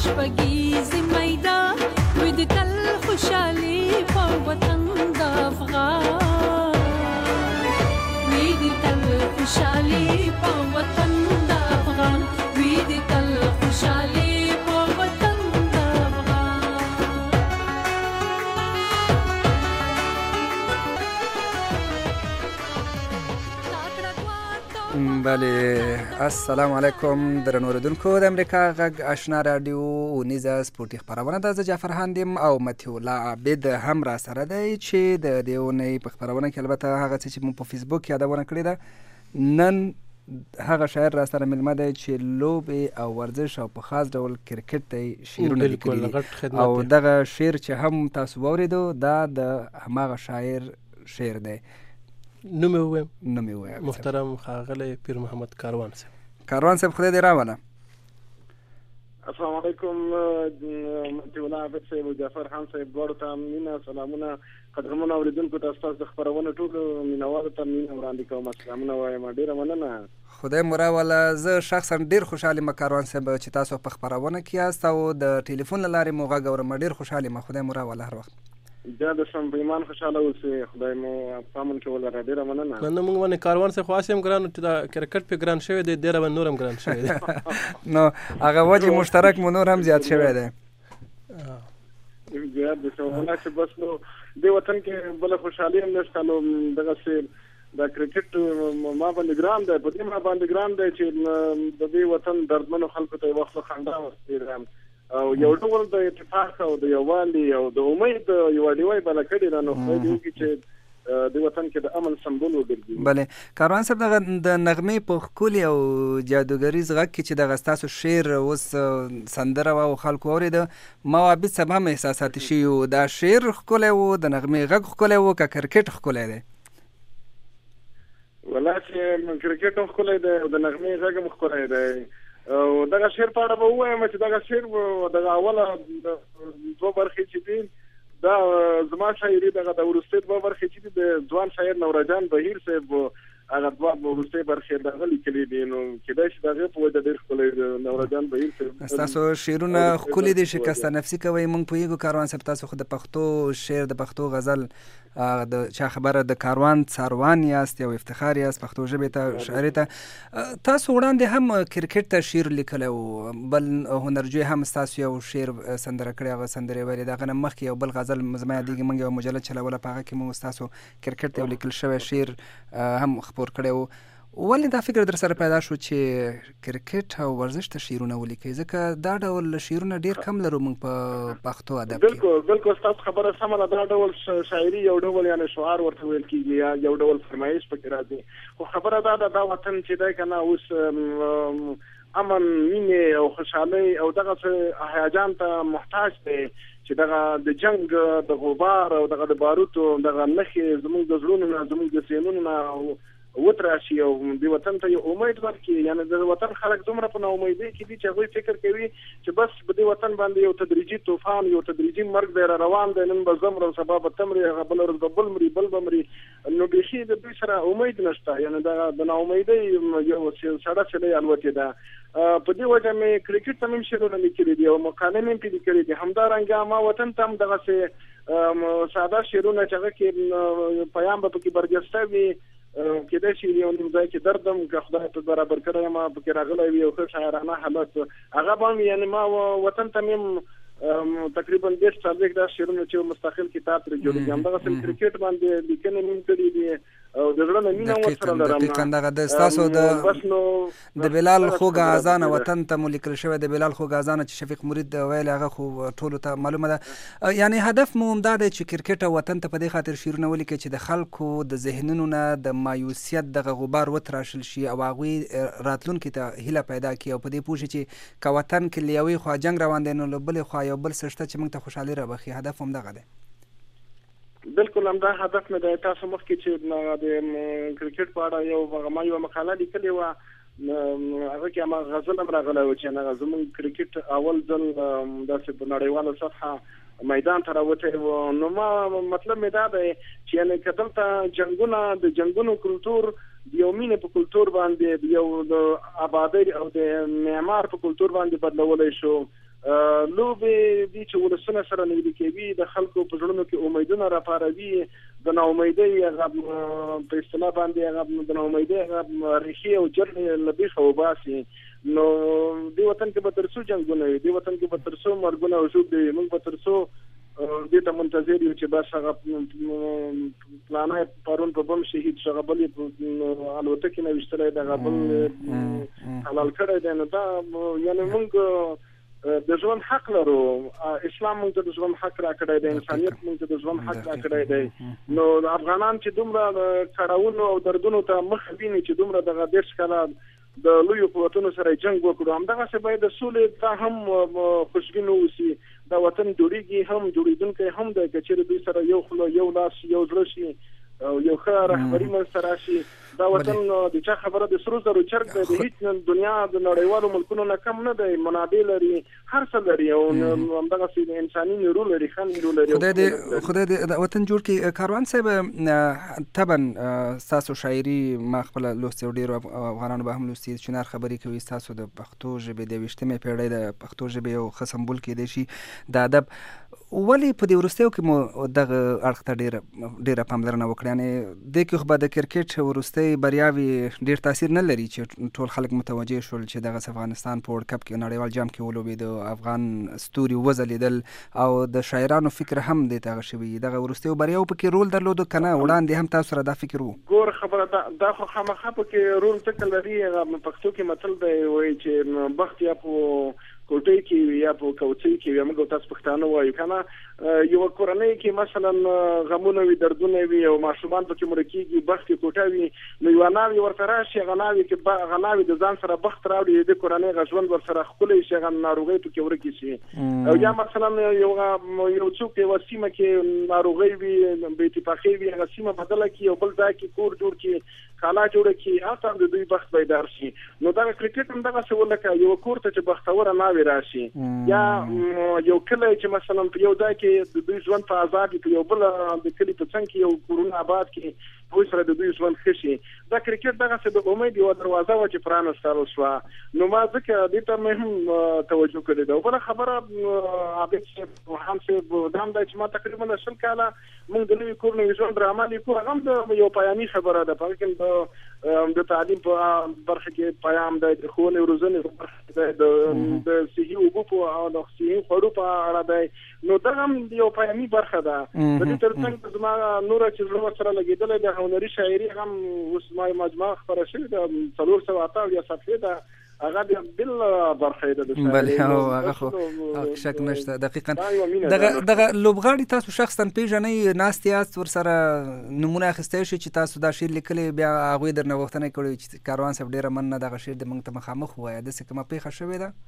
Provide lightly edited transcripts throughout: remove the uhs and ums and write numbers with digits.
شپږیزې میدان وي د تل خوشحالي په وطن د افغان وي د تل خوشحالي په وطن د افغان وي د تل خوشحالي په وطن د افغان. بله السلام علیکم درنو اوریدونکو د امریکا غږ آشنا راډیو اونیزه سپورتي خپرونه ده. زه جعفر خان یم او مطیع الله عابد هم را سره دی چې د دې اونۍ په خپرونه کې البته هغه څه چې موږ په فیسبوک یادونه کړې ده، نن هغه شاعر را سره ملمه دی چې لوبې او ورزش او په خاص ډول کرکټ ته شعرونه لیکلي دي او دغه شعر چې هم تاسو واورېدو دا د هماغه شاعر شعر دی. نوم یې ووایم محترم ښاغلی پیر محمد کاروان صاحب. کاروان صاحب خدای دې راوله. السلام علیکم مطیع الله عابد صاحب او جعفر خان صاحب دواړو ته مینه سلامونه. قدرمنو اورېدونکو ته ستاسو د خپرونې ټولو مینوالو ته مینه وړاندې کوم. سلامونه وایم، ډېره مننه. خدای مو راوله. زه شخصا ډېر خوشحال یم کاروان صاحب چې تاسو په خپرونه کې یاست او د ټلیفون له لارې مو غږ اورم. ډېر خوشحال یم. خدای مو راوله هر وخت. بیا د شم په ایمان خوشحاله اوسئ. خدای مو پامن کې ولره. ډېره مننه. نه موږ باندې کاروان صاحب خو هسې هم ګران چې دا کرکټ پې ګران شوی دی، ډېره به نور هم ګران شوی دی. نو هغه وجه مشترک مو نور هم زیات شوی دی. زیات د شوونه چې بس نو دې وطن کې بله خوشحالي هم نشته. نو دغسې دا کرکټ ما باندې ګران دی، په دې ما باندې ګران دی چې د دې وطن دردمنو خلکو ته یې وخت خندا ورسېږم او یو ډول د اتفاق او د یووالي او د امید یوه ډیوه یې بله کړې ده. نو خدای دې وکړي چې د وطن کې د امن سمبول وګرځي. بله کاروان صاحب دغه د نغمې په ښکلي او جادوګریز غږ کې چې دغه ستاسو شعر اوس سندره وه او خلکو واورېده، ما وابد صاحب هم احساساتي شوي وو. دا شعر ښکلی وو، د نغمې غږ ښکلی وو که کرکټ ښکلی دی؟ والله چې کرکټ هم ښکلی دی او د نغمې غږ هم ښکلی دی. او دغه شعر په اړه به ووایم چې دغه شعر دغه اوله دوه برخې چې دي دا زما شاعري دغه د وروستۍ دوه برخې چې دي د ځوان شاعر نوراجان بهیر صاحب هغه دوه وروستۍ برخې دغه لیکلي دي. نو کېدای شي د هغې په وجه ډېر ښکلی نوراجان بهیر صاحب ستاسو شعرونه ښکلي دي. شکسته نفسي کوئ. موږ پوهېږو کاروان صاحب تاسو خو د پښتو شعر د پښتو غزل د چا خبره د کاروان څاروان یاست او افتخار یاست پښتو ژبې ته شاعرۍ ته. تاسو وړاندې هم کرکټ ته شعر لیکلی و، بل هنرجوی هم ستاسو یو شعر سندره کړی، هغه سندرې ویلې. د هغه نه مخکې یو بل غزل زما یادېږي موږ یوه مجله چلوله په هغه کې مو ستاسو کرکټ ته یو لیکل شوی شعر هم خپور کړی و. ولې دا فکر در سره پیدا شو چې کرکټ او ورزش ته شعرونه ولیکئ؟ ځکه دا ډول شعرونه ډېر کم لرو موږ په پښتو ادب کې. بالکل ستاسو خبره سمه ده. دا ډول شاعري یو ډول یعنې شعار ورته ویل کېږي یا یو ډول فرمایش پکې راځي. خو خبره دا ده دا وطن چې دی که نه اوس امن مینې او خوشحالۍ او دغسې هیجان ته محتاج دی چې دغه د جنګ د غبار او دغه د باروتو دغه نښې زموږ د زړونو نه زموږ د ذهنونو نه وتراشي او د وطن ته یو امید ورکړي. یعنې د وطن خلک دومره په ناامیدۍ کې دي چې هغوی فکر کوي چې بس په دې وطن باندې یو تدریجي طوفان یو تدریجي مرګ دی را روان دی. نن به زه مرم، سبا به ته مرې، هغه بله ورځ به بل مري، بل به مري. نو بیخي د دوی سره امید نشته. یعنې د ناامیدۍ یو سړه سیلۍ الوتې ده. په دې وجه مې کرکټ ته مې شعرونه لیکلي دي او مقالې مې پرې لیکلي دي. همدارنګه ما وطن ته هم دغسې ساده شعرونه چې هغه کې پیام به پکې برجسته وي. کېدای شي یو نیم ځای کې دردم که خدای په برابر کړی یم پکې راغلی وي یو ښه شاعرانه حالت هغه به هم یعنې ما وطن ته مې تقریبا 10-40 دا شعرونه چې مستقل کتاب ترې جوړېږي. همدغسې کرکټ باندې لیکنې مې کړي دي او د زړه نه مینه ورسره لرم. دقیقا دغه د ستاسو د بلال خوږ اذانه وطن ته مو لیکل شوی، د بلال خوږ اذانه چې شفیق مرید ویل هغه خو ټولو ته معلومه ده. یعنې هدف مو همدا دی چې کرکټ او وطن ته په دې خاطر شعرونه ولیکئ چې د خلکو د ذهنونو نه د مایوسیت دغه غبار وتراشل شي او هغوی راتلونکي ته هیله پیدا کړي او په دې پوه شي چې که وطن کې له یوې خوا جنګ روان دی نو له بلې خوا یو بل څه شته چې موږ ته خوشحالي رابخي. هدف همدغه دی. بالکل همدا هدف مې دی. تاسو مخکې چې د کرکټ په اړه ما یوه مقاله لیکلې وه، هغه کې هماغه غزل هم راغلی و چې هغه زموږ کرکټ اول ځل داسې په نړیواله سطحه میدان ته راوتی و. نو ما مطلب مې دا دی چې یعنې که دلته جنګونه د جنګونو کلتور د یو مینې په کلتور باندې د یو د آبادۍ او د معمار په کلتور باندې بدلولی شو لوبې دي چې ولسونه سره نږدې کوي، د خلکو په زړونو کې امیدونه راپاروي، د ناامیدۍ هغه په اصطلاح باندې هغه د ناامیدۍ هغه ریښې او جرړې له بیخه وباسي. نو دې وطن کې به تر څو جنګونه وي، دې وطن کې به تر څو مرګونه او ژوبلې وي، موږ به تر څو دې ته منتظر یو چې بس هغه پلانای پرون په بم شهید شو، هغه بل الوتکې نه ویشتلی دی، هغه بل حلال کړی دی. نو دا یعنې موږ د ژوند حق لرو، اسلام موږ ته د ژوند حق راکړی دی، انسانیت موږ ته د ژوند حق راکړی دی. نو افغانان چې دومره کړاوونو او دردونو ته مخ ویني، چې دومره دغه 10 کاله د لویو قوتونو سره جنګ وکړو، همدغسې باید د سولې ته هم خوشبین اوسي. دا وطن جوړیږي هم جوړېدونکی هم دی که چېرې دوی سره یو خوله یو لاس یو زړه شي او یو ښه رهبري منځته راشي. دا وطن د چا خبره د سرو زرو چرګ دی، د هیڅ دنیا د نړیوالو ملکونو نه کم نه دی، منابع لري، هر څه لري او همدغسې انساني نیرو لري، ښه نیرو لري. خدای دې وطن جوړ کړي. کاروان صاحب طبعا ستاسو شاعري ما خپله لوستې او ډېرو افغانانو به هم لوستي، چنار خبرې کوي ستاسو د پښتو ژبې د 20مې پېړۍ د پښتو ژبې یو ښه سمبول کېدی شي د ادب. ولې په دې وروستیو کې مو دغه اړخ ته ډېره پاملرنه وکړه؟ یعنې دې کې خو به د کرکټ وروستۍ بریاوې ډېر تاثیر نه لري چې ټول خلک متوجه شول چې دغه افغانستان په ورلډ کپ کې نړیوال جام کې ولوبېد، افغان ستوري وځلېدل او د شاعرانو فکر هم دې ته هغه شوي. دغه وروستیو بریاو پکې رول درلود که نه؟ وړاندې هم تاسو سره دا فکر و؟ ګوره خبره دا خو خامخا پکې رول ځکه لري. هغه پښتو کې متل دی وایي چې بخت یا په کوټۍ کې وي یا په کوڅۍ کې وي، موږ تاسو پښتانه وایو که نه. یوه کورنۍ کې مثلا غمونه وي، دردونه وي او ماشومان پکې مړه کېږي، بخت کې کوټه وي، نو یوه ناوې ورته راشي، هغه ناوې د ځان سره بخت راوړي، د کورنۍ هغه ژوند ورسره ښکلی شي، هغه ناروغۍ پکې ورکې شي. او یا مثلا یو څوک یوه سیمه کې ناروغۍ وي، بې اتفاقۍ وي، هغه سیمه بدله کړي او بل ځای کې کور جوړ کړي، خانه جوړه کړي، هلته هم د دوی بخت بیدار شي. نو دغه کرکټ هم دغسې و لکه یوه کور ته چې بختوره ناوې راشي، یا یو کلی چې مثلا په یو ځای کې د دوی ژوند په آزاد وي، یو بل د کلي په څنګ کې یو کورونه آباد کړي، هغوی سره د دوی ژوند ښه شي. دا کرکټ دغسې د امید یوه دروازه وه چې پرانستل شوه. نو ما ځکه دې ته مې هم توجه کړې ده. او بله خبره عابد صاحب وهام صاحب دا هم دی چې ما تقریبا 20 کاله موږ د نوي کور نوي ژوند ډرامه لیکو، هغه هم د یو پایاني خبره ده. په هغه کې د تعلیم په برخه کې پیام دی، د ښوونې روزنې په برخه کې دی، د صحي اوبو او د صحي خوړو په اړه دی. نو دغه هم یو پیامي برخه ده. د دې تر څنګ زما نوره چې زړه ورسره لګېدلی ده هنري شاعري هم اوس ما مجموعه خپره شوې ده 478 صفحې ده، هغه بل برخه ده د شاعري. هغه خو شک نشته. دقیقاً دغه لوبغاړي تاسو شخصا پیژنئ، ناست یاست ورسره نمونه اخیستی شي چې تاسو دا شعر لیکلی، بیا هغوی درنه غوښتنه کړې چې کاروان صاحب ډېره مننه دغه شعر د موږ ته مخامخ ووایه، داسې کومه پېښه شوې ده؟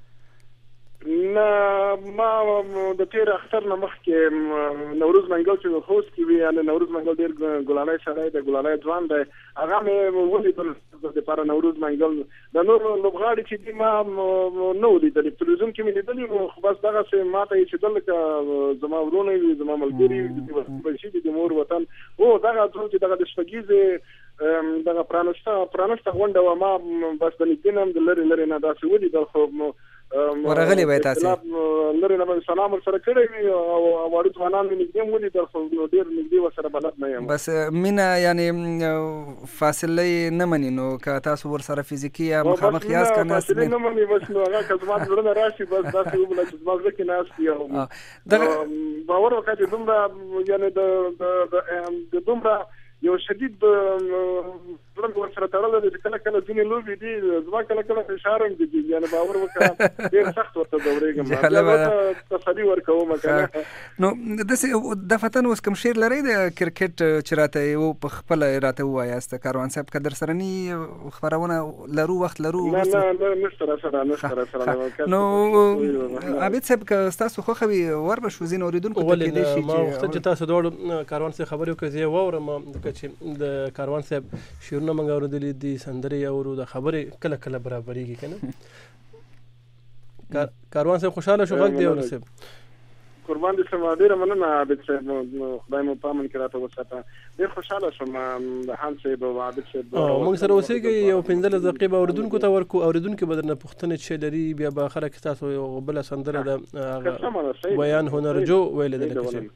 نه، ما د تېر اختر نه مخکې نوروز منګل چې خوست کې وي، یعنې نوروز منګل ډېر ګلانی سړی دی، ګلانی ځوان دی، هغه مې ولیدل دپاره نوروز منګل. د نور لوبغاړي چې دي ما نه و لیدلي، په تلویزیون کې مې لیدلي وو، خو بس دغسې ما ته یې چې دل لکه زما ورونه وي، زما ملګري وي، د مور وطن او دغه ټول چې دغه د شپږیزې دغه پرانسته غونډه وه، ما بس د نږدې نه هم د لرې لرې نه داسې ولیدل، خو ورغلی وای تاسې لرې نه باندې سلام ورسره کړی وي او واړه ځوانان مې نږدې هم ولیدل، خو ډېر نږدې ورسره بلد نه یم. بس مینه یعنې فاصله نه مني، نو که تاسو ورسره فزیکي یا مخامخ یاست که ناست فاصله نه مني، بس نو هغه که زما زړه نه راشي بس داسې وبله چې زما زړه کې ناست وي او باور وکړه چې دومره یعنې د دومره یو شدید زړه ورسره تړلی دی چې کله کله ځینې لوبې دي زما کله کله فشار هم دي، یعنې باور وکړه ډېر سخت ورته ځورېږم، تسلي ورکوم که نه. نو داسې دفتن اوس کوم شعر لرئ د کرکټ چې راته یو په خپله راته ووایاست کاروان صاحب؟ که در سره ني خپرونه لرو، وخت لرو؟ نه نشته راسره. نو عابد صاحب که ستاسو خوښه وي ور به شو ځینې اورېدونکو ته کېدای شي ما غوښتل چې تاسو دواړو کاروان صاحب خبرې وکړئ، زه یې واورم ځکه چې د کاروان صاحب شعرونه موږ اورېدلي دي، سندرې اورو، د خبرې کله کله برابرېږي که نه. کاروان صاحب خوشحاله شو غږ دی اورو صاحب؟ قربان دې سم ډیره مننه عابد صاحب خدای مو پامن کې راته وساته ډیر خوشاله شوم د خان صاحب او عابد صاحب موږ سره اوسېږي یو 15 دقیقې به اوریدونکو ته ورکو اوریدونکو به درنه پوښتنه چې لري بیا به اخره کې تاسو یو بل سندره د بیان هنرجو ویل د لکه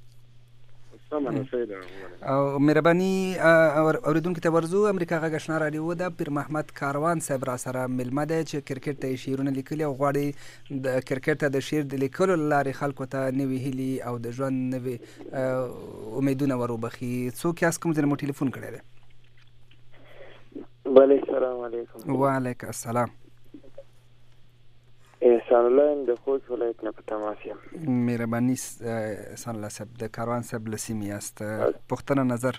او مهرباني اوریدونکو ته ورزو امریکا غږ آشنا رادیو د پیر محمد کاروان صاحب را سره ملمه ده چې کرکټ ته شیرونه لیکلي او غواړي د کرکټ ته د شیر د لیکلو لارې خلکو ته نوې هیلې او د ژوند نوې امیدونه وروبخي. څوک یاست کوم ځای مو ټلیفون کړی دی؟ بله السلام علیکم. وعلیکم السلام. احسان الله د خوست ولایت نه په تماس یم. مهرباني احسان الله صاحب د کاروان صاحب له سیمې یاست، پوښتنه نظر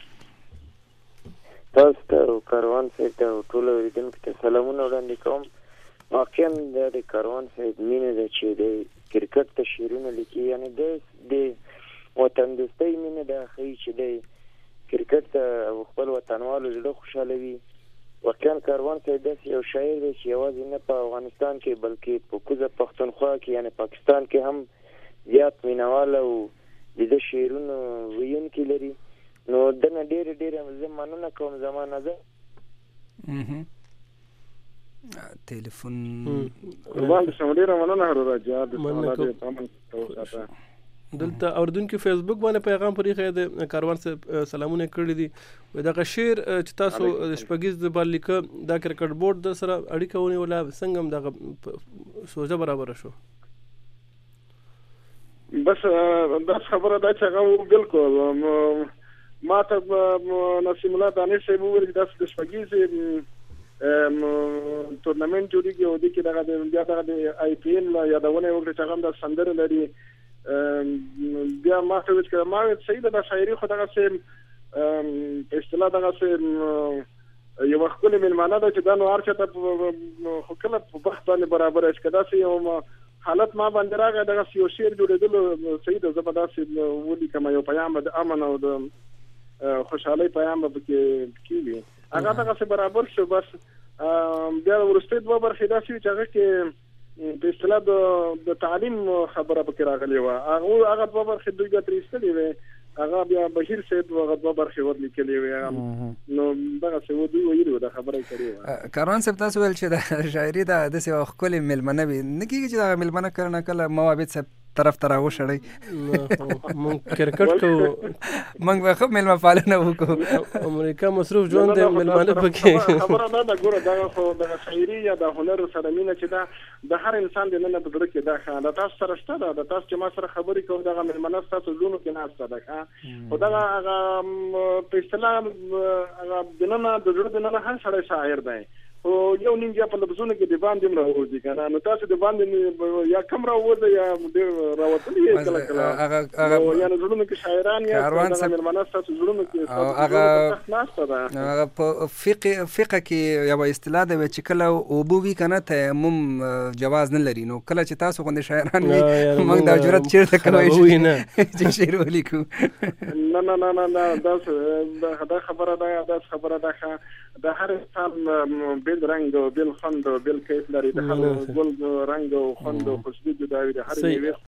تاسو ته کاروان صاحب ته ټول اوریدونکو ته سلامونه وړاندې کوم. واقعا د کاروان صاحب مینه ده چې د کرکټ ته شیرونه لیکي، یعنی د وطن دوستۍ مینه ده ښیي چې د کرکټ ته خپل وطنوالو زړه خوشحالوي. واقعا کاروان صاحب داسې یو شاعر دی چې یوازې نه په افغانستان کې بلکې په کوزه پښتونخوا کې یعنی پاکستان کې هم زیات مینوال او د شعرونو ویونکي لري. نو دنه ډېره زه مننه کوم زما نظر. تلیفون قربان دې ډېره مننه راجا د سوالات پامن کوه. دلته اوردونکو فیسبوک باندې پیغام پرې د کاروان صاحب سلامونه کړی دي. دغه شعر چې تاسو شپږیز د بالیکه دا کرکټ بورډ د سره اړیکه ونیوله څنګه دغه سوزه برابر شو؟ بس دا خبره ده چې هغه بالکل ما ته نسیم الله دانش صاحب وویل چې دا شپږیز تورنمنت جوړیږي او د کې دغه د آی پی ایل یادونه وکړه چې هغه د سندره لري. بیا ما ته ویل چې ما صحیح ده شاعري خو دغه سیم په اصطلاح دغه سیم یو خپل ملمانه ده چې دا نو ارچته خو کله په وخت باندې برابر است کدا سي یو حالت ما باندې راغی دغه یو شعر جوړېدل صحیح ده زبردست ولي کما یو پیغام د امن او د خوشحالي پیغام به کیږي هغه دغه برابر شو. بس بیا ورسته دوه برخې داسې چې هغه کې په اصطلاح د تعلیم خبره پکې راغلی وه. هغه دوه برخې دوی ګټرې ایستلې وې، هغه بیا بهیر صاحب هغه دوه برخې ورلیکلې وې. نو دغه څه دوی ویلي وه، دا خبره یې کړې وه. کاروان صاحب تاسو ویل چې د شاعري د داسې یوه ښکلې میلمنه وي، نه کېږي چې دغه میلمنه کله نه کله ما عابد صاحب طرف ته راوشړئ؟ مونږ کرکټ کوو، مونږ به ښه میلمه پالنه وکړو. امریکا مصروف ژوند دی، میلمانه پکې خبره نه ده. ګوره دغه خو د شاعري یا د هنر سره مینه چې ده د هر انسان د ننه په زړه کې ده. د تاسو سره شته ده، د تاسو چې ما سره خبرې کوو دغه میلمنه ستاسو زړونو کې ناسته ده. خو دغه هغه په اصطلاح هغه د ننه د زړه د ننه هر سړی شاعر دی. او یو نیم بیا په لفظونو کې د باندې راوځي کنه، نو تاسو د باندې یا کم راوځي یا ډېر راوځي کله کله هغه یا زړونو کې شاعران یا د ملمنه تاسو زړونو کې هغه ناشته ده. هغه په فقه کې یو اصطلاح ده چې کله اوبوي کنه تیمم جواز نه لري، نو کله چې تاسو غوندې شاعران وي موږ د جرأت چیرته کوي نه چې شعر ولیکو. نه نه نه نه دا خبره ده، دا خبره ده د هر انسان بیل رنگ و بیل خوند و بیل کیف لري. د هر ګل رنگ او خوند او خوشبو جدا وي. د هر میوې